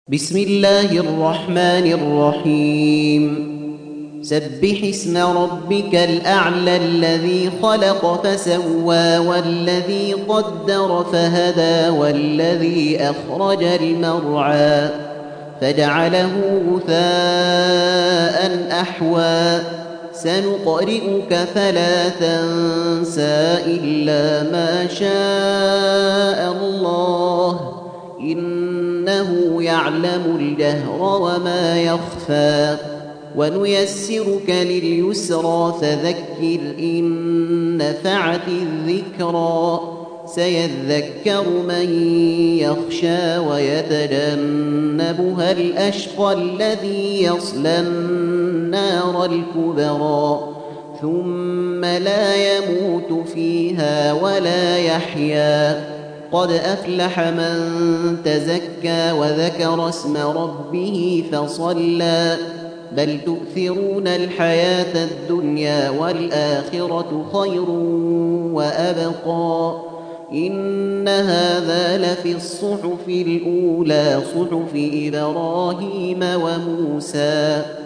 بسم الله الرحمن الرحيم سبح اسم ربك الأعلى الذي خلق فسوى والذي قدر فهدى والذي أخرج المرعى فجعله غثاء أحوى سنقرئك فلا تنسى إلا ما شاء الله إنه يعلم الجهر وما يخفى ونيسرك لليسرى فذكر إن نفعت الذكرى سيذكر من يخشى ويتجنبها الأشقى الذي يصلى النار الكبرى ثم لا يموت فيها ولا يحيا قد أفلح من تزكى وذكر اسم ربه فصلى بل تؤثرون الحياة الدنيا والآخرة خير وأبقى إن هذا لفي الصحف الأولى صحف إبراهيم وموسى